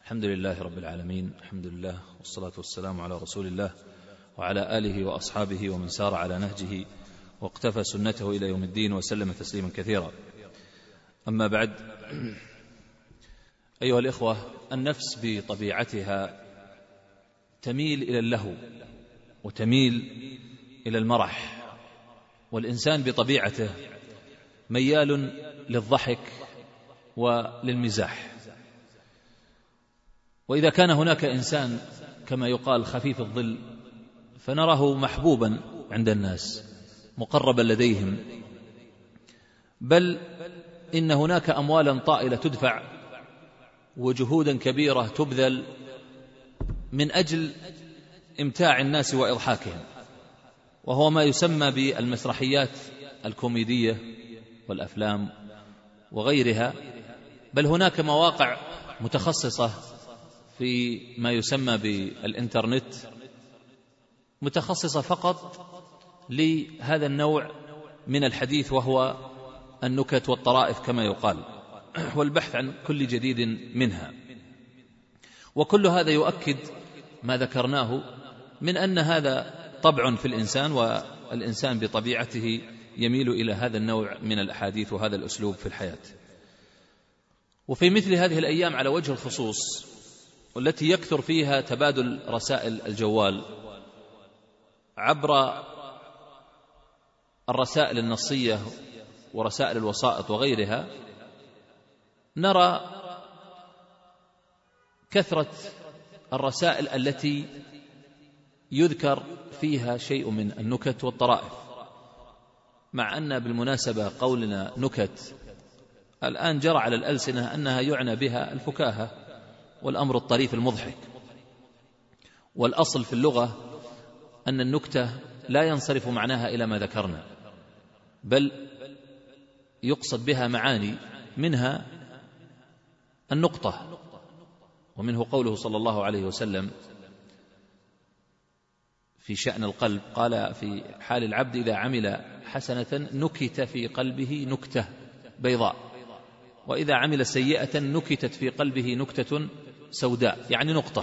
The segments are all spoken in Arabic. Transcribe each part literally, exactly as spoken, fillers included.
الحمد لله رب العالمين، الحمد لله والصلاة والسلام على رسول الله وعلى آله وأصحابه ومن سار على نهجه واقتفى سنته إلى يوم الدين وسلم تسليما كثيرا. أما بعد، أيها الإخوة، النفس بطبيعتها تميل إلى اللهو وتميل إلى المرح، والإنسان بطبيعته ميال للضحك وللمزاح. وإذا كان هناك إنسان كما يقال خفيف الظل فنراه محبوبا عند الناس مقربا لديهم، بل إن هناك أموالا طائلة تدفع وجهودا كبيرة تبذل من أجل إمتاع الناس وإضحاكهم، وهو ما يسمى بالمسرحيات الكوميدية والأفلام وغيرها. بل هناك مواقع متخصصة في ما يسمى بالإنترنت متخصصة فقط لهذا النوع من الحديث، وهو النكت والطرائف كما يقال، والبحث عن كل جديد منها. وكل هذا يؤكد ما ذكرناه من أن هذا طبع في الإنسان، والإنسان بطبيعته يميل إلى هذا النوع من الأحاديث وهذا الأسلوب في الحياة. وفي مثل هذه الأيام على وجه الخصوص، والتي يكثر فيها تبادل رسائل الجوال عبر الرسائل النصية ورسائل الوسائط وغيرها، نرى كثرة الرسائل التي يذكر فيها شيء من النكت والطرائف، مع أن بالمناسبة قولنا نكت الآن جرى على الألسنة أنها يعنى بها الفكاهة والأمر الطريف المضحك، والأصل في اللغة أن النكتة لا ينصرف معناها إلى ما ذكرنا، بل يقصد بها معاني، منها النقطة، ومنه قوله صلى الله عليه وسلم في شأن القلب، قال في حال العبد إذا عمل حسنة نكت في قلبه نكتة بيضاء، وإذا عمل سيئة نكتت في قلبه نكتة سوداء، يعني نقطة.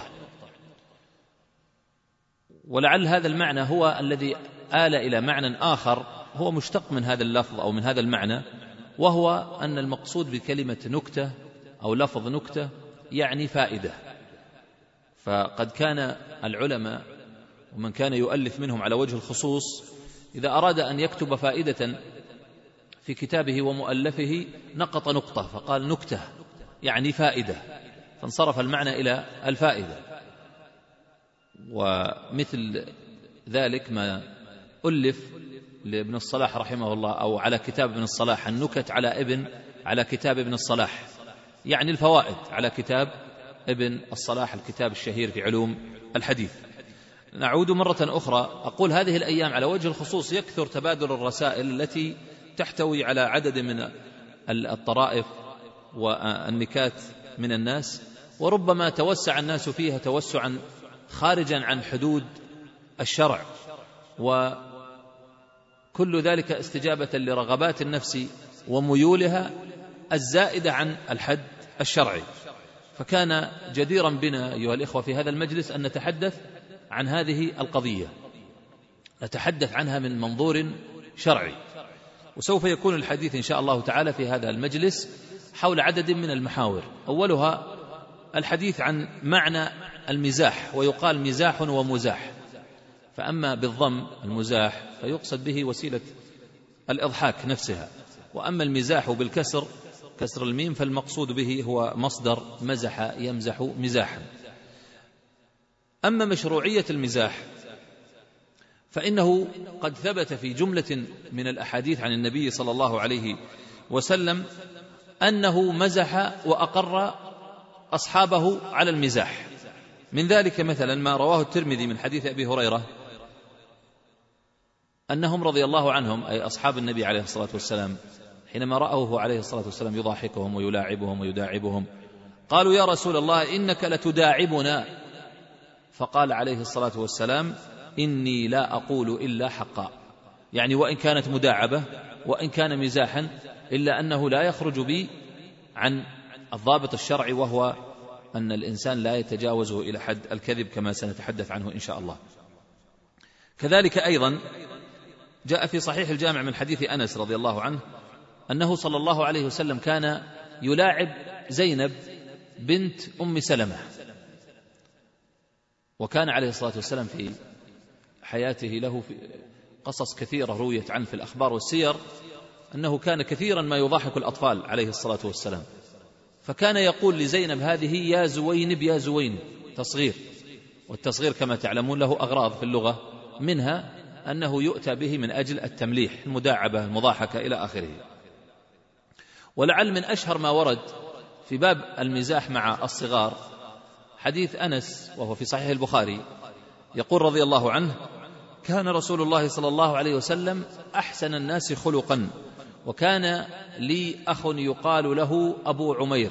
ولعل هذا المعنى هو الذي آل إلى معنى آخر هو مشتق من هذا اللفظ أو من هذا المعنى، وهو أن المقصود بكلمة نكتة أو لفظ نكتة يعني فائدة. فقد كان العلماء ومن كان يؤلف منهم على وجه الخصوص إذا أراد أن يكتب فائدة في كتابه ومؤلفه نقط نقطة فقال نكتة يعني فائدة، فانصرف المعنى إلى الفائدة. ومثل ذلك ما ألف لابن الصلاح رحمه الله، أو على كتاب ابن الصلاح، النكت على ابن على كتاب ابن الصلاح، يعني الفوائد على كتاب ابن الصلاح، الكتاب الشهير في علوم الحديث. نعود مرة أخرى، أقول هذه الأيام على وجه الخصوص يكثر تبادل الرسائل التي تحتوي على عدد من الطرائف والنكات من الناس، وربما توسع الناس فيها توسعا خارجا عن حدود الشرع، وكل ذلك استجابة لرغبات النفس وميولها الزائدة عن الحد الشرعي. فكان جديرا بنا أيها الإخوة في هذا المجلس أن نتحدث عن هذه القضية، نتحدث عنها من منظور شرعي. وسوف يكون الحديث إن شاء الله تعالى في هذا المجلس حول عدد من المحاور، أولها الحديث عن معنى المزاح، ويقال مزاح ومزاح. فأما بالضم المزاح فيقصد به وسيلة الإضحاك نفسها، وأما المزاح بالكسر كسر الميم فالمقصود به هو مصدر مزح يمزح مزاحا. أما مشروعية المزاح فإنه قد ثبت في جملة من الأحاديث عن النبي صلى الله عليه وسلم أنه مزح وأقر أصحابه على المزاح. من ذلك مثلا ما رواه الترمذي من حديث أبي هريرة أنهم رضي الله عنهم، أي أصحاب النبي عليه الصلاة والسلام، حينما رأوه عليه الصلاة والسلام يضاحكهم ويلاعبهم ويداعبهم قالوا يا رسول الله إنك لتداعبنا، فقال عليه الصلاة والسلام إني لا أقول إلا حقا، يعني وإن كانت مداعبة وإن كان مزاحا إلا أنه لا يخرج بي عن الضابط الشرعي وهو أن الإنسان لا يتجاوزه إلى حد الكذب كما سنتحدث عنه إن شاء الله. كذلك أيضا جاء في صحيح الجامع من حديث أنس رضي الله عنه أنه صلى الله عليه وسلم كان يلاعب زينب بنت أم سلمة، وكان عليه الصلاة والسلام في حياته له في قصص كثيرة رويت عنه في الأخبار والسير أنه كان كثيرا ما يضحك الأطفال عليه الصلاة والسلام، فكان يقول لزينب هذه يا زوينب يا زوينب، تصغير، والتصغير كما تعلمون له أغراض في اللغة، منها أنه يؤتى به من أجل التمليح، المداعبة، المضاحكة إلى آخره. ولعل من أشهر ما ورد في باب المزاح مع الصغار حديث أنس وهو في صحيح البخاري، يقول رضي الله عنه: كان رسول الله صلى الله عليه وسلم أحسن الناس خلقا، وكان لي أخ يقال له أبو عمير،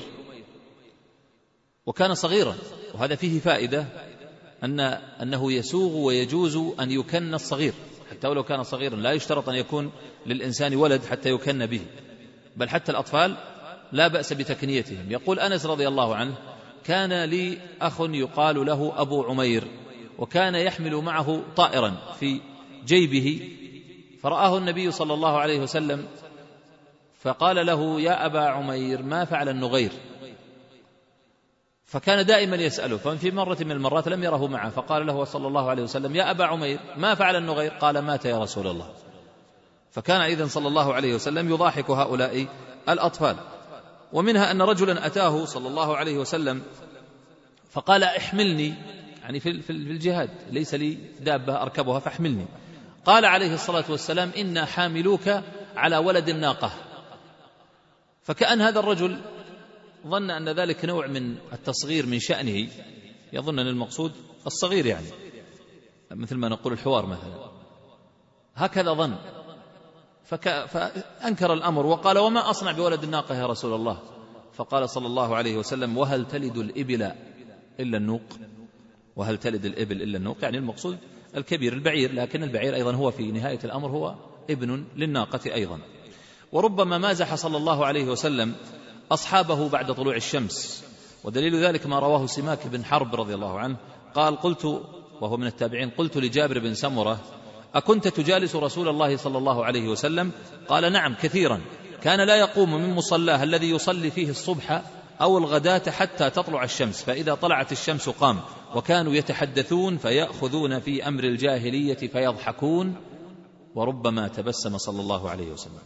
وكان صغيرا، وهذا فيه فائدة أن أنه يسوغ ويجوز أن يكن الصغير، حتى ولو كان صغيرا لا يشترط أن يكون للإنسان ولد حتى يكن به، بل حتى الأطفال لا بأس بتكنيتهم. يقول أنس رضي الله عنه: كان لي أخ يقال له أبو عمير، وكان يحمل معه طائرا في جيبه، فرآه النبي صلى الله عليه وسلم فقال له: يا أبا عمير ما فعل النغير؟ فكان دائما يسأله، ففي مرة من المرات لم يره معه، فقال له صلى الله عليه وسلم: يا أبا عمير ما فعل النغير؟ قال: مات يا رسول الله. فكان إذن صلى الله عليه وسلم يضاحك هؤلاء الأطفال. ومنها أن رجلا أتاه صلى الله عليه وسلم فقال: احملني، يعني في الجهاد ليس لي دابة أركبها فاحملني. قال عليه الصلاة والسلام: إنا حاملوك على ولد الناقة. فكأن هذا الرجل ظن أن ذلك نوع من التصغير من شأنه، يظن أن المقصود الصغير، يعني مثل ما نقول الحوار مثلا، هكذا ظن، فأنكر الأمر وقال: وما أصنع بولد الناقة يا رسول الله؟ فقال صلى الله عليه وسلم: وهل تلد الإبل إلا النوق؟ وهل تلد الإبل إلا النوق، يعني المقصود الكبير البعير، لكن البعير أيضا هو في نهاية الأمر هو ابن للناقة أيضا. وربما مازح صلى الله عليه وسلم أصحابه بعد طلوع الشمس، ودليل ذلك ما رواه سماك بن حرب رضي الله عنه قال: قلت، وهو من التابعين، قلت لجابر بن سمرة: أكنت تجالس رسول الله صلى الله عليه وسلم؟ قال: نعم كثيرا، كان لا يقوم من مصلاه الذي يصلي فيه الصبح أو الغداة حتى تطلع الشمس، فإذا طلعت الشمس قام، وكانوا يتحدثون فيأخذون في أمر الجاهلية فيضحكون، وربما تبسم صلى الله عليه وسلم.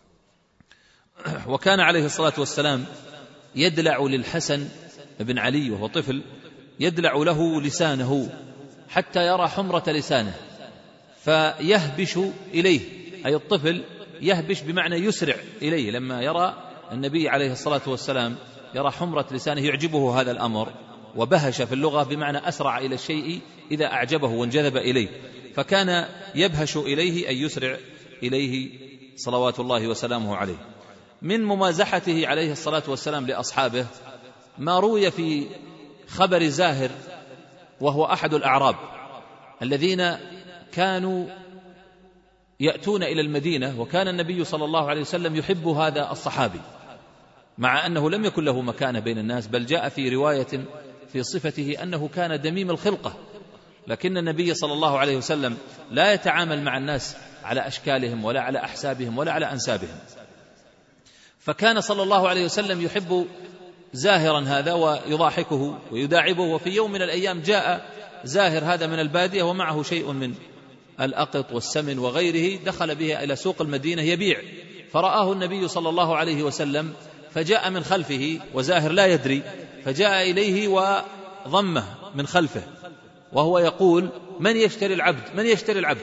وكان عليه الصلاة والسلام يدلع للحسن بن علي وهو طفل، يدلع له لسانه حتى يرى حمرة لسانه فيهبش إليه، أي الطفل يهبش بمعنى يسرع إليه، لما يرى النبي عليه الصلاة والسلام يرى حمرة لسانه يعجبه هذا الأمر، وبهش في اللغة بمعنى أسرع إلى الشيء إذا أعجبه وانجذب إليه، فكان يبهش إليه أي يسرع إليه صلوات الله وسلامه عليه. من ممازحته عليه الصلاة والسلام لأصحابه ما روي في خبر زاهر، وهو أحد الأعراب الذين كانوا يأتون إلى المدينة، وكان النبي صلى الله عليه وسلم يحب هذا الصحابي، مع أنه لم يكن له مكانة بين الناس، بل جاء في رواية في صفته أنه كان دميم الخلقة، لكن النبي صلى الله عليه وسلم لا يتعامل مع الناس على أشكالهم ولا على أحسابهم ولا على أنسابهم، فكان صلى الله عليه وسلم يحب زاهرا هذا ويضاحكه ويداعبه. وفي يوم من الأيام جاء زاهر هذا من البادية ومعه شيء من الأقط والسمن وغيره، دخل به إلى سوق المدينة يبيع، فرآه النبي صلى الله عليه وسلم فجاء من خلفه وزاهر لا يدري، فجاء إليه وضمه من خلفه وهو يقول: من يشتري العبد؟ من يشتري العبد؟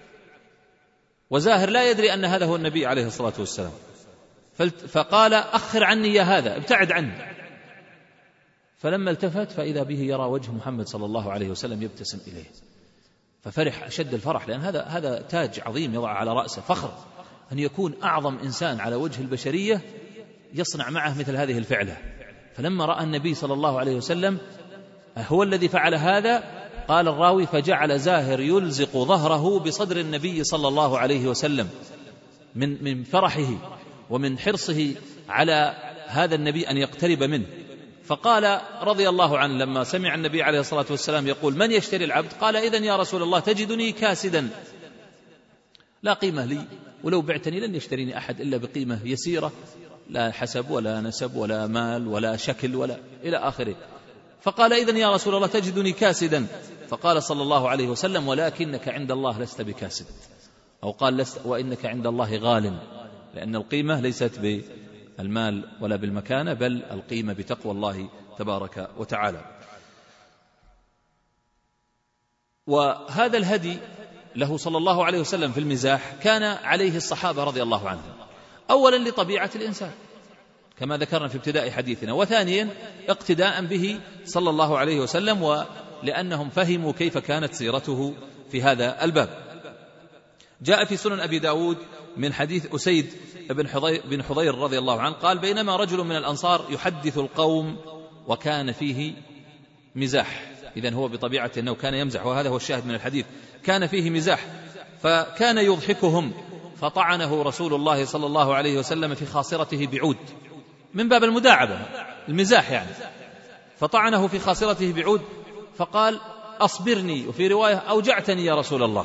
وزاهر لا يدري أن هذا هو النبي عليه الصلاة والسلام، فقال: أخر عني يا هذا، ابتعد عني. فلما التفت فإذا به يرى وجه محمد صلى الله عليه وسلم يبتسم إليه، ففرح أشد الفرح، لأن هذا هذا تاج عظيم يضع على رأسه، فخر أن يكون أعظم إنسان على وجه البشرية يصنع معه مثل هذه الفعلة. فلما رأى النبي صلى الله عليه وسلم هو الذي فعل هذا، قال الراوي: فجعل زاهر يلزق ظهره بصدر النبي صلى الله عليه وسلم من من فرحه ومن حرصه على هذا النبي أن يقترب منه، فقال رضي الله عنه لما سمع النبي عليه الصلاة والسلام يقول من يشتري العبد؟ قال إذن يا رسول الله تجدني كاسدا لا قيمة لي، ولو بعتني لن يشتريني أحد إلا بقيمة يسيرة، لا حسب ولا نسب ولا مال ولا شكل ولا إلى آخره. فقال إذن يا رسول الله تجدني كاسدا. فقال صلى الله عليه وسلم ولكنك عند الله لست بكاسد، أو قال لست وإنك عند الله غال، لأن القيمة ليست بالمال ولا بالمكانة، بل القيمة بتقوى الله تبارك وتعالى. وهذا الهدي له صلى الله عليه وسلم في المزاح كان عليه الصحابة رضي الله عنهم، أولا لطبيعة الإنسان كما ذكرنا في ابتداء حديثنا، وثانيا اقتداء به صلى الله عليه وسلم، ولأنهم فهموا كيف كانت سيرته في هذا الباب. جاء في سنن أبي داود من حديث أسيد بن حضير رضي الله عنه قال بينما رجل من الأنصار يحدث القوم وكان فيه مزاح، إذن هو بطبيعته أنه كان يمزح، وهذا هو الشاهد من الحديث، كان فيه مزاح، فكان يضحكهم فطعنه رسول الله صلى الله عليه وسلم في خاصرته بعود، من باب المداعبة المزاح يعني، فطعنه في خاصرته بعود فقال أصبرني، وفي رواية أوجعتني يا رسول الله.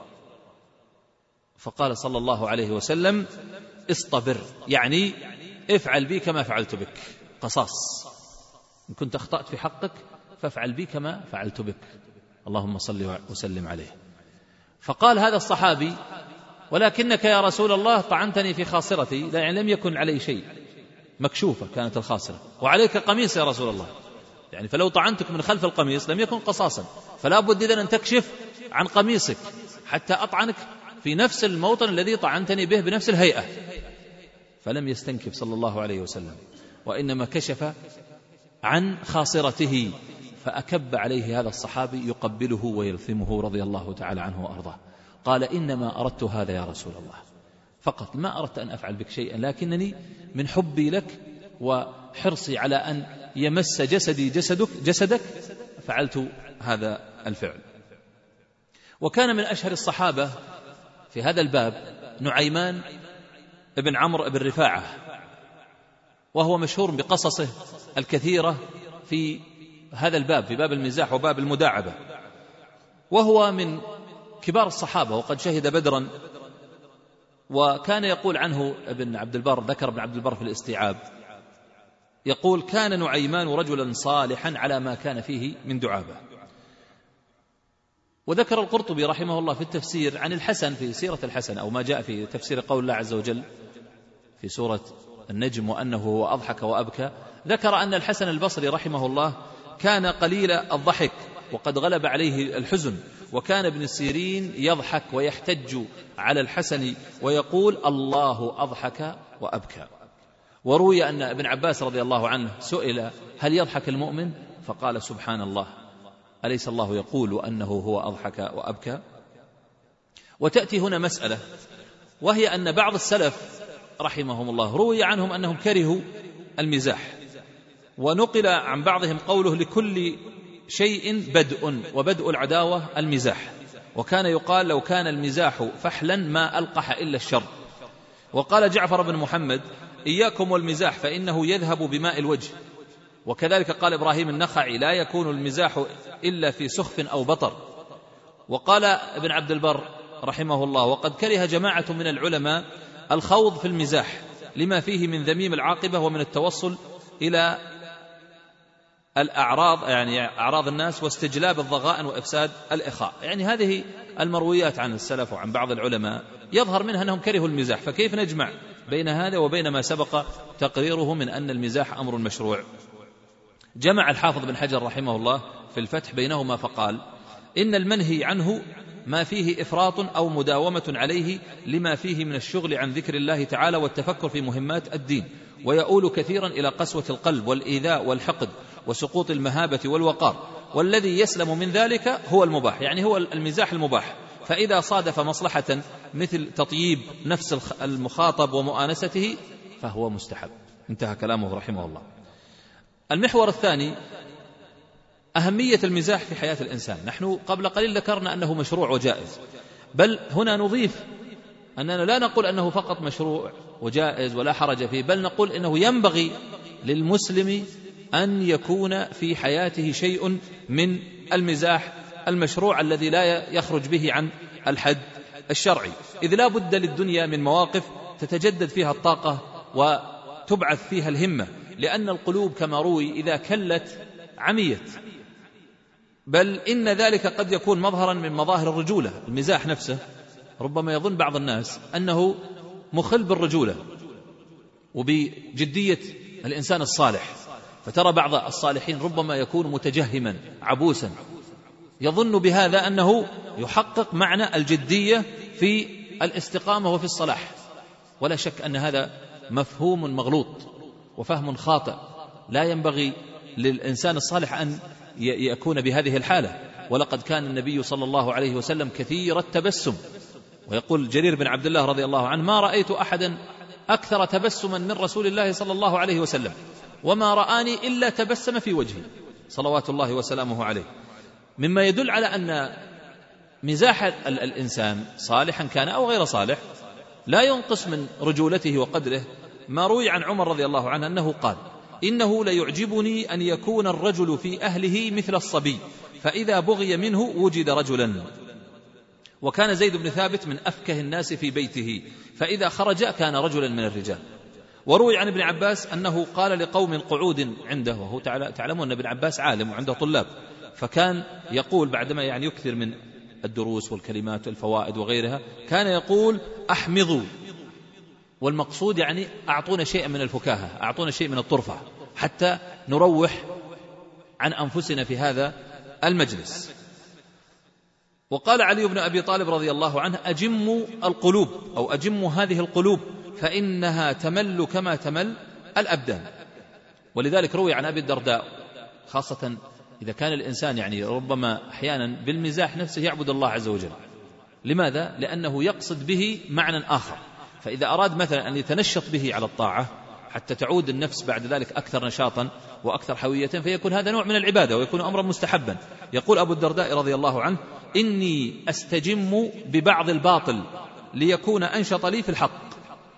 فقال صلى الله عليه وسلم اصطبر، يعني افعل بي كما فعلت بك، قصاص، إن كنت أخطأت في حقك فافعل بي كما فعلت بك، اللهم صل وسلم عليه. فقال هذا الصحابي ولكنك يا رسول الله طعنتني في خاصرتي، يعني لم يكن علي شيء، مكشوفة كانت الخاصرة، وعليك قميص يا رسول الله، يعني فلو طعنتك من خلف القميص لم يكن قصاصا، فلا بد إذن أن تكشف عن قميصك حتى أطعنك في نفس الموطن الذي طعنتني به بنفس الهيئة. فلم يستنكف صلى الله عليه وسلم، وإنما كشف عن خاصرته، فأكب عليه هذا الصحابي يقبله ويلثمه رضي الله تعالى عنه وأرضاه. قال إنما أردت هذا يا رسول الله فقط، ما أردت أن أفعل بك شيئا، لكنني من حبي لك وحرصي على أن يمس جسدي جسدك جسدك فعلت هذا الفعل. وكان من أشهر الصحابة في هذا الباب نعيمان ابن عمرو ابن رفاعة، وهو مشهور بقصصه الكثيرة في هذا الباب، في باب المزاح وباب المداعبة، وهو من كبار الصحابة وقد شهد بدرا. وكان يقول عنه ابن عبد البر، ذكر ابن عبد البر في الاستيعاب، يقول كان نعيمان رجلا صالحا على ما كان فيه من دعابة. وذكر القرطبي رحمه الله في التفسير عن الحسن في سيرة الحسن، أو ما جاء في تفسير قول الله عز وجل في سورة النجم وأنه هو أضحك وأبكى، ذكر أن الحسن البصري رحمه الله كان قليل الضحك وقد غلب عليه الحزن، وكان ابن سيرين يضحك ويحتج على الحسن ويقول الله أضحك وأبكى. وروي أن ابن عباس رضي الله عنه سئل هل يضحك المؤمن؟ فقال سبحان الله، أليس الله يقول أنه هو أضحك وأبكى؟ وتأتي هنا مسألة، وهي أن بعض السلف رحمهم الله روي عنهم أنهم كرهوا المزاح، ونقل عن بعضهم قوله لكل شيء بدء، وبدء العداوة المزاح، وكان يقال لو كان المزاح فحلا ما ألقح إلا الشر. وقال جعفر بن محمد إياكم والمزاح فإنه يذهب بماء الوجه. وكذلك قال إبراهيم النخعي لا يكون المزاح إلا في سخف أو بطر. وقال ابن عبد البر رحمه الله وقد كره جماعة من العلماء الخوض في المزاح لما فيه من ذميم العاقبة ومن التوصل إلى الأعراض، يعني أعراض الناس، واستجلاب الضغائن وإفساد الإخاء. يعني هذه المرويات عن السلف وعن بعض العلماء يظهر منها أنهم كرهوا المزاح، فكيف نجمع بين هذا وبين ما سبق تقريره من أن المزاح أمر مشروع؟ جمع الحافظ بن حجر رحمه الله في الفتح بينهما فقال إن المنهي عنه ما فيه إفراط أو مداومة عليه لما فيه من الشغل عن ذكر الله تعالى والتفكر في مهمات الدين، ويؤول كثيرا إلى قسوة القلب والإيذاء والحقد وسقوط المهابة والوقار، والذي يسلم من ذلك هو المباح، يعني هو المزاح المباح، فإذا صادف مصلحة مثل تطييب نفس المخاطب ومؤانسته فهو مستحب. انتهى كلامه رحمه الله. المحور الثاني أهمية المزاح في حياة الإنسان. نحن قبل قليل ذكرنا أنه مشروع وجائز، بل هنا نضيف أننا لا نقول أنه فقط مشروع وجائز ولا حرج فيه، بل نقول إنه ينبغي للمسلم أن يكون في حياته شيء من المزاح المشروع الذي لا يخرج به عن الحد الشرعي، إذ لا بد للدنيا من مواقف تتجدد فيها الطاقة وتبعث فيها الهمة، لأن القلوب كما روي إذا كلت عميت، بل إن ذلك قد يكون مظهرا من مظاهر الرجولة. المزاح نفسه ربما يظن بعض الناس أنه مخل بالرجولة وبجدية الإنسان الصالح، فترى بعض الصالحين ربما يكون متجهما عبوسا يظن بهذا أنه يحقق معنى الجدية في الاستقامة وفي الصلاح، ولا شك أن هذا مفهوم مغلوط وفهم خاطئ. لا ينبغي للإنسان الصالح أن يكون بهذه الحالة. ولقد كان النبي صلى الله عليه وسلم كثير التبسم، ويقول جرير بن عبد الله رضي الله عنه: ما رأيت أحدا أكثر تبسما من رسول الله صلى الله عليه وسلم، وما رآني إلا تبسم في وجهي صلوات الله وسلامه عليه، مما يدل على أن مزاح الإنسان صالحا كان أو غير صالح لا ينقص من رجولته وقدره. ما روي عن عمر رضي الله عنه أنه قال: إنه ليعجبني أن يكون الرجل في أهله مثل الصبي، فإذا بغي منه وجد رجلا. وكان زيد بن ثابت من أفكه الناس في بيته، فإذا خرج كان رجلا من الرجال. وروي عن ابن عباس أنه قال لقوم قعود عنده، وهو تعلمون أن ابن عباس عالم وعنده طلاب، فكان يقول بعدما يعني يكثر من الدروس والكلمات والفوائد وغيرها، كان يقول: أحمضوا، والمقصود يعني أعطونا شيئا من الفكاهة، أعطونا شيء من الطرفة حتى نروح عن أنفسنا في هذا المجلس. وقال علي بن أبي طالب رضي الله عنه: أجموا القلوب أو أجموا هذه القلوب فإنها تمل كما تمل الأبدان. ولذلك روي عن أبي الدرداء، خاصة إذا كان الإنسان يعني ربما أحيانا بالمزاح نفسه يعبد الله عز وجل. لماذا؟ لأنه يقصد به معنى آخر، فإذا أراد مثلا أن يتنشط به على الطاعة حتى تعود النفس بعد ذلك أكثر نشاطا وأكثر حوية، فيكون هذا نوع من العبادة ويكون أمرا مستحبا. يقول أبو الدرداء رضي الله عنه: إني أستجم ببعض الباطل ليكون أنشط لي في الحق.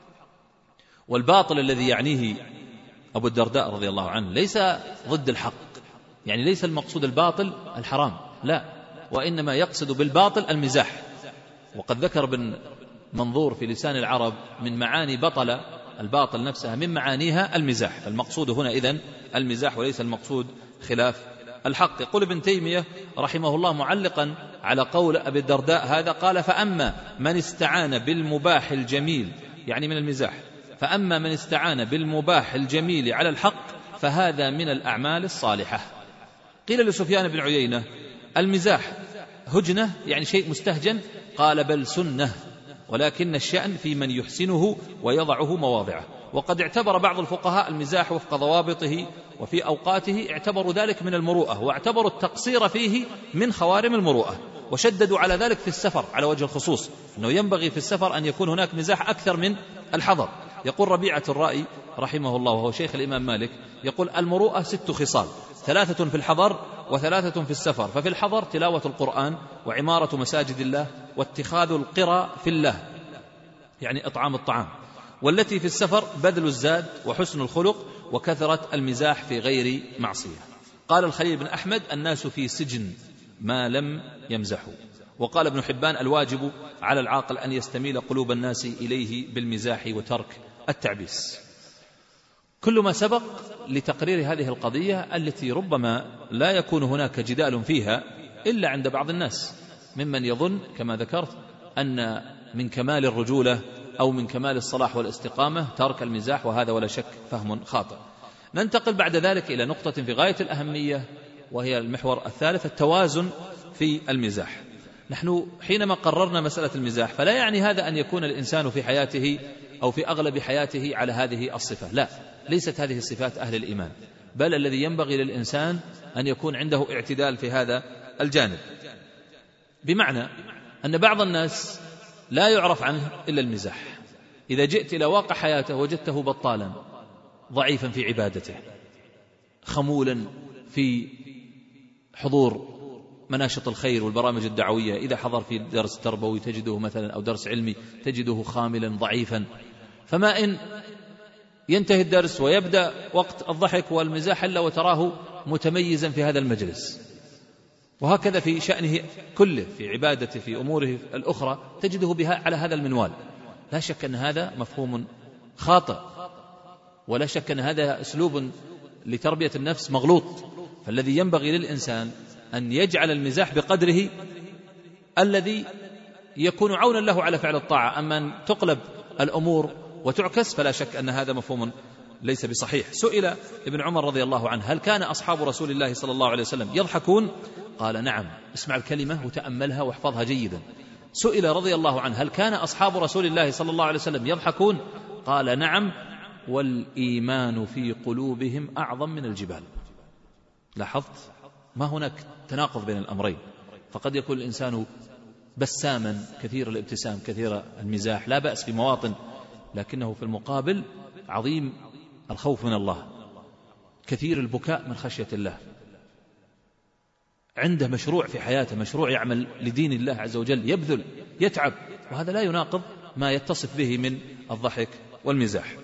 والباطل الذي يعنيه أبو الدرداء رضي الله عنه ليس ضد الحق، يعني ليس المقصود الباطل الحرام، لا، وإنما يقصد بالباطل المزاح. وقد ذكر ابن منظور في لسان العرب من معاني بطل الباطل نفسها من معانيها المزاح، فالمقصود هنا إذن المزاح وليس المقصود خلاف الحق. يقول ابن تيمية رحمه الله معلقا على قول أبي الدرداء هذا، قال: فأما من استعان بالمباح الجميل، يعني من المزاح، فأما من استعان بالمباح الجميل على الحق فهذا من الأعمال الصالحة. قيل لسفيان بن عيينة: المزاح هجنة يعني شيء مستهجن؟ قال: بل سنة، ولكن الشأن في من يحسنه ويضعه مواضعه. وقد اعتبر بعض الفقهاء المزاح وفق ضوابطه وفي أوقاته، اعتبروا ذلك من المروءة، واعتبروا التقصير فيه من خوارم المروءة، وشددوا على ذلك في السفر على وجه الخصوص، أنه ينبغي في السفر أن يكون هناك مزاح أكثر من الحضر. يقول ربيعة الرأي رحمه الله وهو شيخ الإمام مالك، يقول: المروءة ست خصال، ثلاثة في الحضر وثلاثة في السفر. ففي الحضر تلاوة القرآن وعمارة مساجد الله واتخاذ القرى في الله، يعني إطعام الطعام. والتي في السفر بذل الزاد وحسن الخلق وكثرة المزاح في غير معصية. قال الخليل بن أحمد: الناس في سجن ما لم يمزحوا. وقال ابن حبان: الواجب على العاقل أن يستميل قلوب الناس إليه بالمزاح وترك التعبيس. كل ما سبق لتقرير هذه القضية التي ربما لا يكون هناك جدال فيها إلا عند بعض الناس ممن يظن كما ذكرت أن من كمال الرجولة أو من كمال الصلاح والاستقامة ترك المزاح، وهذا ولا شك فهم خاطئ. ننتقل بعد ذلك إلى نقطة في غاية الأهمية، وهي المحور الثالث: التوازن في المزاح. نحن حينما قررنا مسألة المزاح فلا يعني هذا أن يكون الإنسان في حياته أو في أغلب حياته على هذه الصفة، لا، ليست هذه الصفات أهل الإيمان، بل الذي ينبغي للإنسان أن يكون عنده اعتدال في هذا الجانب. بمعنى أن بعض الناس لا يعرف عنه إلا المزاح. إذا جئت إلى واقع حياته وجدته بطالا ضعيفا في عبادته، خمولا في حضور مناشط الخير والبرامج الدعوية، إذا حضر في درس تربوي تجده مثلا أو درس علمي تجده خاملا ضعيفا. فما إن ينتهي الدرس ويبدأ وقت الضحك والمزاح إلا وتراه متميزا في هذا المجلس. وهكذا في شأنه كله، في عبادته، في أموره الأخرى تجده بها على هذا المنوال. لا شك أن هذا مفهوم خاطئ، ولا شك أن هذا أسلوب لتربية النفس مغلوط. فالذي ينبغي للإنسان أن يجعل المزاح بقدره الذي يكون عونا له على فعل الطاعة. أما أن تقلب الأمور وتعكس فلا شك أن هذا مفهوم ليس بصحيح. سئل ابن عمر رضي الله عنه: هل كان أصحاب رسول الله صلى الله عليه وسلم يضحكون؟ قال: نعم. اسمع الكلمة وتأملها واحفظها جيدا. سئل رضي الله عنه: هل كان أصحاب رسول الله صلى الله عليه وسلم يضحكون؟ قال: نعم، والإيمان في قلوبهم أعظم من الجبال. لاحظت؟ ما هناك تناقض بين الأمرين. فقد يكون الإنسان بساما كثير الابتسام كثير المزاح، لا بأس في مواطن، لكنه في المقابل عظيم الخوف من الله، كثير البكاء من خشية الله، عنده مشروع في حياته، مشروع يعمل لدين الله عز وجل، يبذل يتعب، وهذا لا يناقض ما يتصف به من الضحك والمزاح.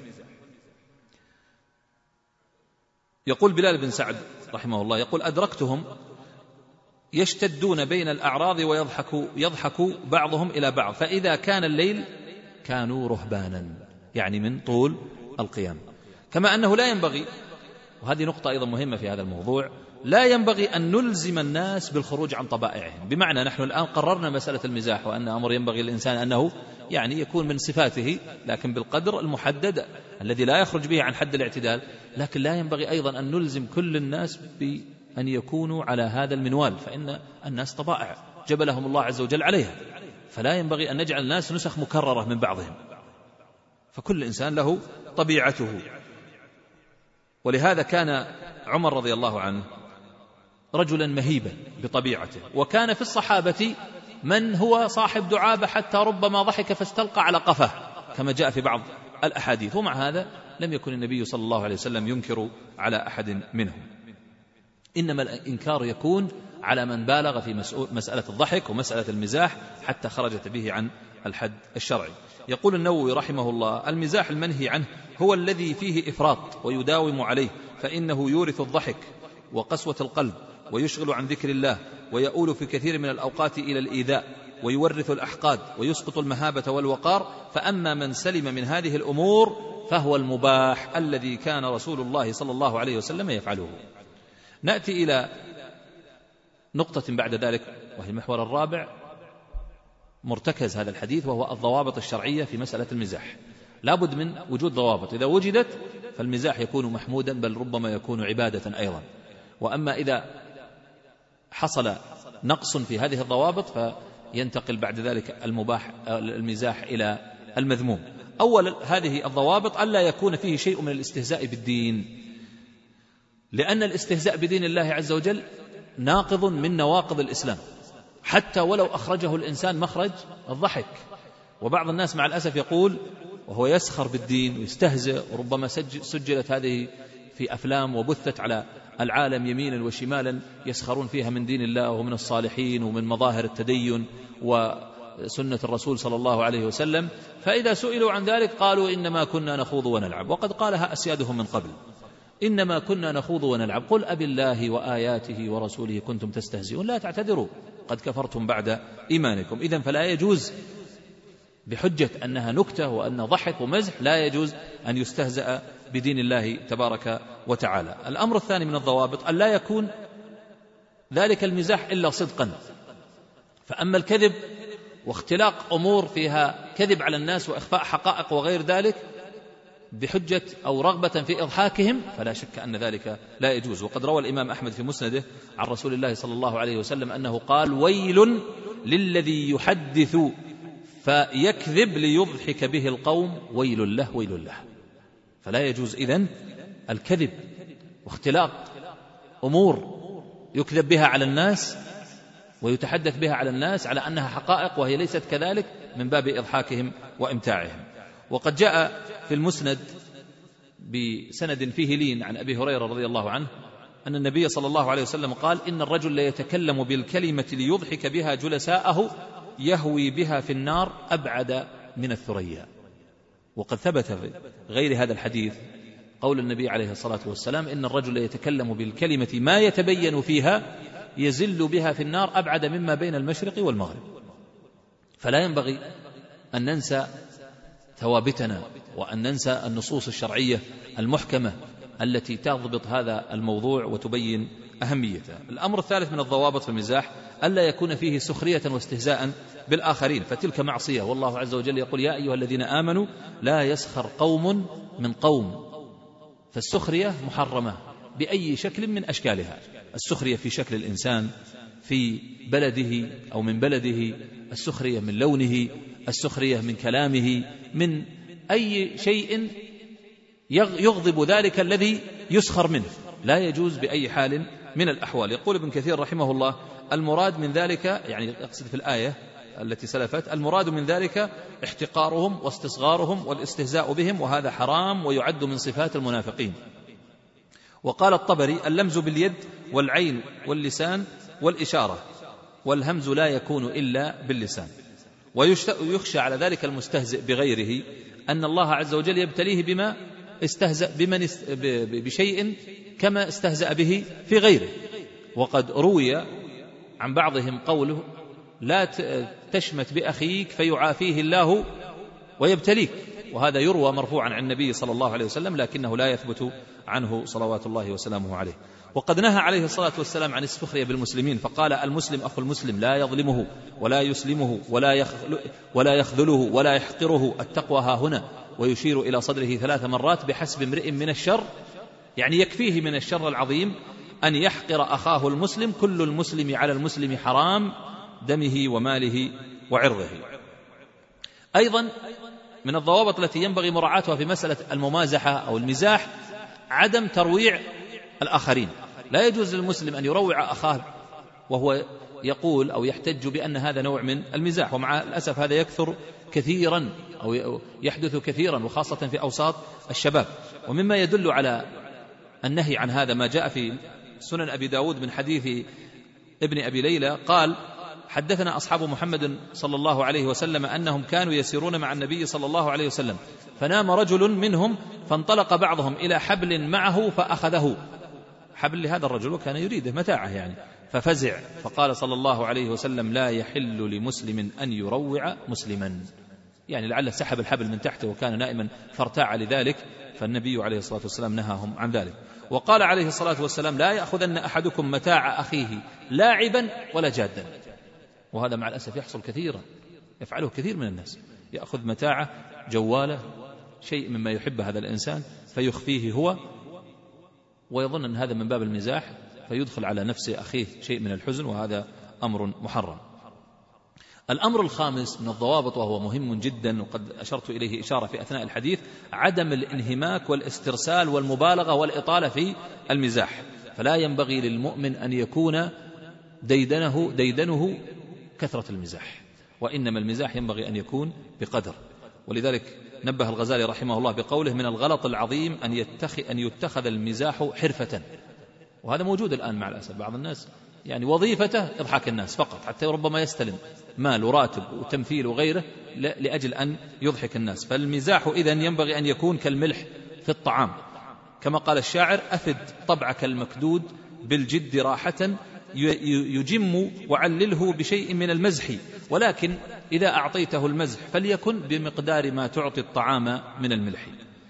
يقول بلال بن سعد رحمه الله، يقول: أدركتهم يشتدون بين الأعراض ويضحك يضحك بعضهم إلى بعض، فإذا كان الليل كانوا رهبانا، يعني من طول القيام. كما أنه لا ينبغي، وهذه نقطة أيضا مهمة في هذا الموضوع، لا ينبغي أن نلزم الناس بالخروج عن طبائعهم. بمعنى نحن الآن قررنا مسألة المزاح، وأن أمر ينبغي للإنسان أنه يعني يكون من صفاته، لكن بالقدر المحدد الذي لا يخرج به عن حد الاعتدال. لكن لا ينبغي أيضا أن نلزم كل الناس بأن يكونوا على هذا المنوال، فإن الناس طبائع جبلهم الله عز وجل عليها، فلا ينبغي أن نجعل الناس نسخ مكررة من بعضهم، فكل إنسان له طبيعته. ولهذا كان عمر رضي الله عنه رجلا مهيبا بطبيعته، وكان في الصحابة من هو صاحب دعابة حتى ربما ضحك فاستلقى على قفاه كما جاء في بعض الأحاديث. ومع هذا لم يكن النبي صلى الله عليه وسلم ينكر على أحد منهم، إنما الإنكار يكون على من بالغ في مسألة الضحك ومسألة المزاح حتى خرجت به عن الحد الشرعي. يقول النووي رحمه الله: المزاح المنهي عنه هو الذي فيه إفراط ويداوم عليه، فإنه يورث الضحك وقسوة القلب، ويشغل عن ذكر الله، ويؤول في كثير من الأوقات إلى الإيذاء، ويورث الأحقاد، ويسقط المهابة والوقار. فأما من سلم من هذه الأمور فهو المباح الذي كان رسول الله صلى الله عليه وسلم يفعله. نأتي إلى نقطة بعد ذلك، وهي المحور الرابع مرتكز هذا الحديث، وهو الضوابط الشرعية في مسألة المزاح. لابد من وجود ضوابط، إذا وجدت فالمزاح يكون محمودا، بل ربما يكون عبادة أيضا. وأما إذا حصل نقص في هذه الضوابط فينتقل بعد ذلك المباح المزاح إلى المذموم. أول هذه الضوابط ألا يكون فيه شيء من الاستهزاء بالدين، لأن الاستهزاء بدين الله عز وجل ناقض من نواقض الإسلام، حتى ولو أخرجه الإنسان مخرج الضحك. وبعض الناس مع الأسف يقول وهو يسخر بالدين ويستهزئ، وربما سجلت هذه في أفلام وبثت على العالم يمينا وشمالا، يسخرون فيها من دين الله ومن الصالحين ومن مظاهر التدين وسنة الرسول صلى الله عليه وسلم. فإذا سئلوا عن ذلك قالوا إنما كنا نخوض ونلعب، وقد قالها أسيادهم من قبل: إنما كنا نخوض ونلعب، قل أبي الله وآياته ورسوله كنتم تستهزئون لا تعتذروا قد كفرتم بعد إيمانكم. إذن فلا يجوز بحجة أنها نكتة وأن ضحك ومزح، لا يجوز أن يستهزأ بدين الله تبارك وتعالى. الأمر الثاني من الضوابط أن لا يكون ذلك المزاح إلا صدقا. فأما الكذب واختلاق أمور فيها كذب على الناس وإخفاء حقائق وغير ذلك بحجة أو رغبة في إضحاكهم فلا شك أن ذلك لا يجوز. وقد روى الإمام أحمد في مسنده عن رسول الله صلى الله عليه وسلم أنه قال: ويل للذي يحدث فيكذب ليضحك به القوم، ويل له ويل له. فلا يجوز إذن الكذب واختلاق أمور يكذب بها على الناس ويتحدث بها على الناس على أنها حقائق وهي ليست كذلك، من باب إضحاكهم وإمتاعهم. وقد جاء في المسند بسند فيه لين عن أبي هريرة رضي الله عنه أن النبي صلى الله عليه وسلم قال: إن الرجل ليتكلم بالكلمة ليضحك بها جلساءه يهوي بها في النار أبعد من الثريا. وقد ثبت في غير هذا الحديث قول النبي عليه الصلاة والسلام: إن الرجل يتكلم بالكلمة ما يتبين فيها يزل بها في النار أبعد مما بين المشرق والمغرب. فلا ينبغي أن ننسى ثوابتنا وأن ننسى النصوص الشرعية المحكمة التي تضبط هذا الموضوع وتبين أهميته. الأمر الثالث من الضوابط في المزاح ألا يكون فيه سخرية واستهزاء بالآخرين، فتلك معصية، والله عز وجل يقول: يا أيها الذين آمنوا لا يسخر قوم من قوم. فالسخرية محرمة بأي شكل من أشكالها، السخرية في شكل الإنسان في بلده أو من بلده، السخرية من لونه، السخرية من كلامه، من أي شيء يغضب ذلك الذي يسخر منه، لا يجوز بأي حال من الأحوال. يقول ابن كثير رحمه الله: المراد من ذلك، يعني يقصد في الآية التي سلفت، المراد من ذلك احتقارهم واستصغارهم والاستهزاء بهم، وهذا حرام ويعد من صفات المنافقين. وقال الطبري: اللمز باليد والعين واللسان والإشارة، والهمز لا يكون إلا باللسان. ويخشى على ذلك المستهزئ بغيره أن الله عز وجل يبتليه بما استهزأ بمن است... بشيء كما استهزأ به في غيره. وقد روي عن بعضهم قوله: لا تشمت بأخيك فيعافيه الله ويبتليك، وهذا يروى مرفوعا عن النبي صلى الله عليه وسلم، لكنه لا يثبت عنه صلوات الله وسلامه عليه. وقد نهى عليه الصلاة والسلام عن السخرية بالمسلمين، فقال: المسلم أخو المسلم لا يظلمه ولا يسلمه ولا ولا يخذله ولا يحقره، التقوى ها هنا، ويشير إلى صدره ثلاث مرات: بحسب امرئ من الشر، يعني يكفيه من الشر العظيم أن يحقر أخاه المسلم، كل المسلم على المسلم حرام، دمه وماله وعرضه. أيضا من الضوابط التي ينبغي مراعاتها في مسألة الممازحة أو المزاح عدم ترويع الآخرين. لا يجوز للمسلم أن يروع أخاه وهو يقول أو يحتج بأن هذا نوع من المزاح، ومع الأسف هذا يكثر كثيرا أو يحدث كثيرا، وخاصة في أوساط الشباب. ومما يدل على النهي عن هذا ما جاء في سنن أبي داود من حديث ابن أبي ليلى قال: حدثنا أصحاب محمد صلى الله عليه وسلم أنهم كانوا يسيرون مع النبي صلى الله عليه وسلم، فنام رجل منهم فانطلق بعضهم إلى حبل معه فأخذه، حبل لهذا الرجل وكان يريده متاعه يعني، ففزع، فقال صلى الله عليه وسلم: لا يحل لمسلم أن يروع مسلما، يعني لعله سحب الحبل من تحته وكان نائما فارتاع لذلك، فالنبي عليه الصلاة والسلام نهاهم عن ذلك. وقال عليه الصلاة والسلام: لا يأخذن أحدكم متاع أخيه لاعبا ولا جادا. وهذا مع الأسف يحصل كثيرا، يفعله كثير من الناس، يأخذ متاعه، جواله، شيء مما يحب هذا الإنسان فيخفيه هو، ويظن أن هذا من باب المزاح، فيدخل على نفس أخيه شيء من الحزن، وهذا أمر محرم. الأمر الخامس من الضوابط وهو مهم جدا، وقد أشرت إليه إشارة في أثناء الحديث: عدم الانهماك والاسترسال والمبالغة والإطالة في المزاح. فلا ينبغي للمؤمن أن يكون ديدنه, ديدنه كثرة المزاح، وإنما المزاح ينبغي أن يكون بقدر. ولذلك نبه الغزالي رحمه الله بقوله: من الغلط العظيم أن يتخذ, أن يتخذ المزاح حرفة. وهذا موجود الآن مع الأسف، بعض الناس يعني وظيفته إضحك الناس فقط، حتى ربما يستلم مال وراتب وتمثيل وغيره لأجل أن يضحك الناس. فالمزاح إذن ينبغي أن يكون كالملح في الطعام، كما قال الشاعر: أفد طبعك المكدود بالجد راحة يجم وعلله بشيء من المزح، ولكن إذا أعطيته المزح فليكن بمقدار ما تعطي الطعام من الملح.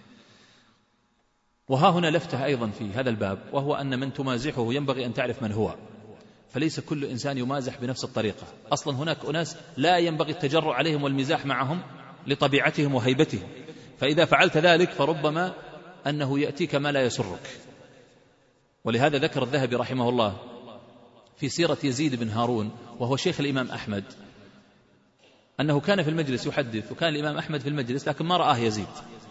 وها هنا لفتة أيضا في هذا الباب، وهو أن من تمازحه ينبغي أن تعرف من هو، فليس كل إنسان يمازح بنفس الطريقة. أصلا هناك أناس لا ينبغي التجرؤ عليهم والمزاح معهم لطبيعتهم وهيبتهم، فإذا فعلت ذلك فربما أنه يأتيك ما لا يسرك. ولهذا ذكر الذهبي رحمه الله في سيرة يزيد بن هارون وهو شيخ الإمام أحمد أنه كان في المجلس يحدث، وكان الإمام أحمد في المجلس لكن ما رآه يزيد،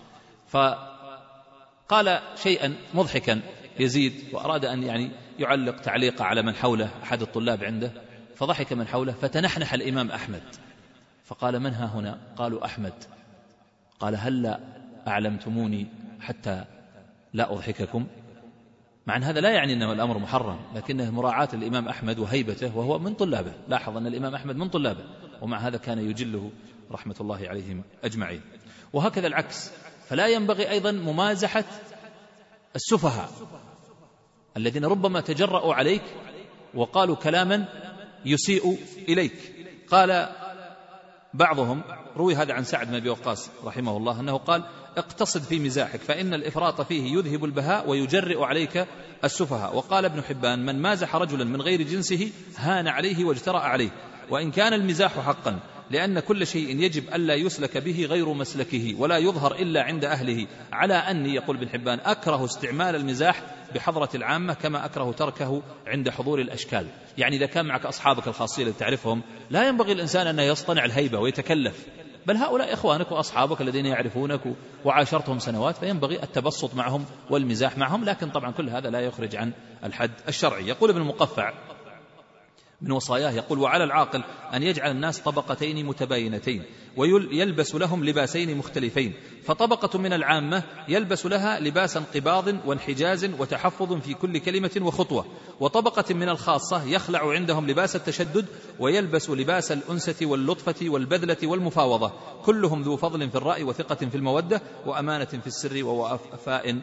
فقال شيئا مضحكا يزيد وأراد أن يعني يعلق تعليق على من حوله، أحد الطلاب عنده، فضحك من حوله، فتنحنح الإمام أحمد فقال: من ها هنا؟ قالوا: أحمد. قال: هل أعلمتموني حتى لا أضحككم؟ مع أن هذا لا يعني أن الأمر محرم، لكنه مراعاة الإمام أحمد وهيبته، وهو من طلابه. لاحظ أن الإمام أحمد من طلابه، ومع هذا كان يجله رحمة الله عليهم أجمعين. وهكذا العكس، فلا ينبغي أيضا ممازحة السفهاء الذين ربما تجرؤوا عليك وقالوا كلاما يسيء إليك. قال بعضهم، روي هذا عن سعد بن أبي وقاص رحمه الله، أنه قال: اقتصد في مزاحك فإن الإفراط فيه يذهب البهاء ويجرئ عليك السفهاء. وقال ابن حبان: من مازح رجلا من غير جنسه هان عليه واجترأ عليه. وإن كان المزاح حقا، لأن كل شيء يجب ألا يسلك به غير مسلكه ولا يظهر إلا عند أهله، على أني، يقول ابن حبان، أكره استعمال المزاح بحضرة العامة كما أكره تركه عند حضور الأشكال. يعني إذا كان معك أصحابك الخاصين التي تعرفهم، لا ينبغي الإنسان أن يصطنع الهيبة ويتكلف، بل هؤلاء إخوانك وأصحابك الذين يعرفونك وعاشرتهم سنوات، فينبغي التبسط معهم والمزاح معهم، لكن طبعا كل هذا لا يخرج عن الحد الشرعي. يقول ابن المقفع من وصاياه، يقول: وعلى العاقل أن يجعل الناس طبقتين متباينتين ويلبس لهم لباسين مختلفين، فطبقة من العامة يلبس لها لباس انقباض وانحجاز وتحفظ في كل كلمة وخطوة، وطبقة من الخاصة يخلع عندهم لباس التشدد ويلبس لباس الأنسة واللطفة والبذلة والمفاوضة، كلهم ذو فضل في الرأي وثقة في المودة وأمانة في السر ووفاء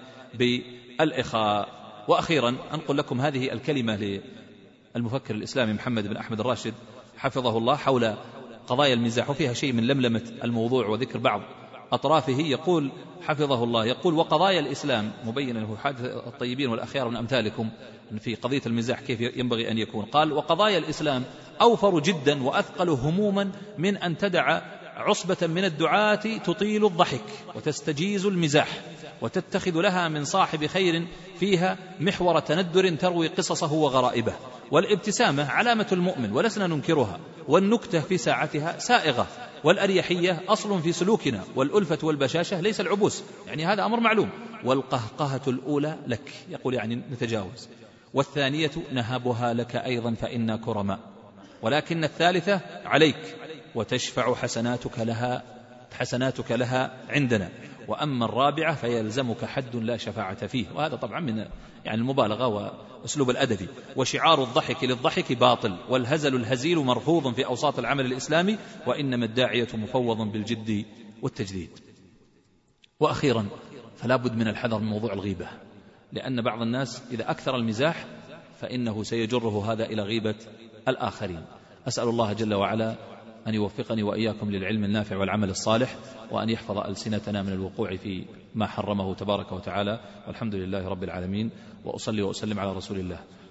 بالإخاء. وأخيرا أنقل لكم هذه الكلمة المفكر الإسلامي محمد بن أحمد الراشد حفظه الله حول قضايا المزاح، وفيها شيء من لملمة الموضوع وذكر بعض أطرافه. يقول حفظه الله، يقول: وقضايا الإسلام، مبينا له حادث الطيبين والأخيار من أمثالكم في قضية المزاح كيف ينبغي أن يكون. قال: وقضايا الإسلام أوفر جدا وأثقل هموما من أن تدع عصبة من الدعاة تطيل الضحك وتستجيز المزاح وتتخذ لها من صاحب خير فيها محور تندر تروي قصصه وغرائبه. والابتسامة علامة المؤمن ولسنا ننكرها، والنكتة في ساعتها سائغة، والأريحية أصل في سلوكنا، والألفة والبشاشة ليس العبوس، يعني هذا أمر معلوم. والقهقهة الأولى لك، يقول يعني نتجاوز، والثانية نهبها لك أيضا فإنا كرماء، ولكن الثالثة عليك وتشفع حسناتك لها حسناتك لها عندنا، وأما الرابعة فيلزمك حد لا شفاعة فيه. وهذا طبعا من يعني المبالغة وأسلوب الأدبي. وشعار الضحك للضحك باطل، والهزل الهزيل مرفوض في أوساط العمل الإسلامي، وإنما الداعية مفوض بالجد والتجديد. وأخيرا فلا بد من الحذر من موضوع الغيبة، لأن بعض الناس إذا أكثر المزاح فإنه سيجره هذا إلى غيبة الآخرين. أسأل الله جل وعلا أن يوفقني وإياكم للعلم النافع والعمل الصالح، وأن يحفظ ألسنتنا من الوقوع في ما حرمه تبارك وتعالى، والحمد لله رب العالمين، وأصلي وأسلم على رسول الله.